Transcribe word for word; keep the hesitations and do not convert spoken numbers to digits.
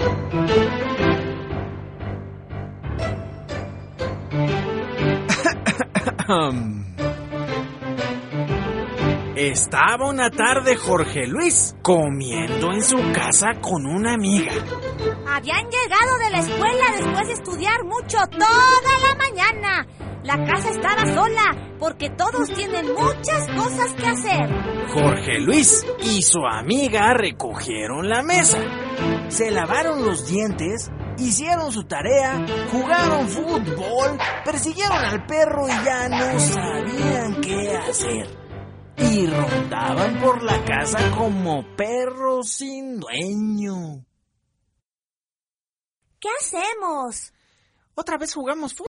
Estaba una tarde Jorge Luis comiendo en su casa con una amiga. Habían llegado de la escuela después de estudiar mucho toda la mañana. La casa estaba sola porque todos tienen muchas cosas que hacer. Jorge Luis y su amiga recogieron la mesa, se lavaron los dientes, hicieron su tarea, jugaron fútbol, persiguieron al perro y ya no sabían qué hacer. Y rondaban por la casa como perros sin dueño. ¿Qué hacemos? Otra vez jugamos fútbol.